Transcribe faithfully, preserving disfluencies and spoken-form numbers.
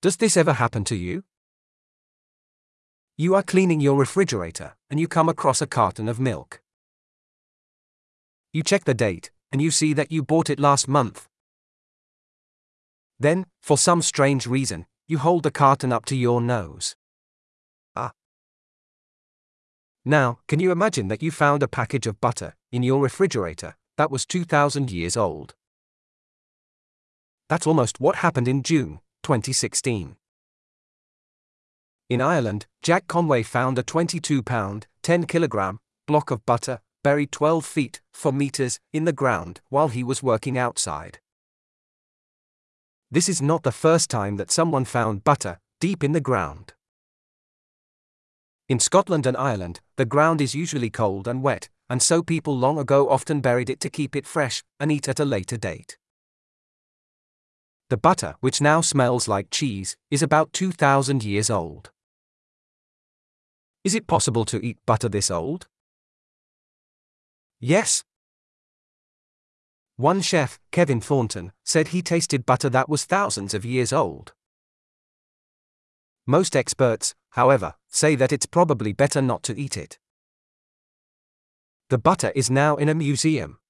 Does this ever happen to you? You are cleaning your refrigerator, and you come across a carton of milk. You check the date, and you see that you bought it last month. Then, for some strange reason, you hold the carton up to your nose. Ah. Now, can you imagine that you found a package of butter in your refrigerator that was two thousand years old? That's almost what happened in June twenty sixteen. In Ireland, Jack Conway found a twenty-two pound, ten kilogram block of butter buried twelve feet, four meters, in the ground while he was working outside. This is not the first time that someone found butter deep in the ground. In Scotland and Ireland, the ground is usually cold and wet, and so people long ago often buried it to keep it fresh and eat at a later date. The butter, which now smells like cheese, is about two thousand years old. Is it possible to eat butter this old? Yes. One chef, Kevin Thornton, said he tasted butter that was thousands of years old. Most experts, however, say that it's probably better not to eat it. The butter is now in a museum.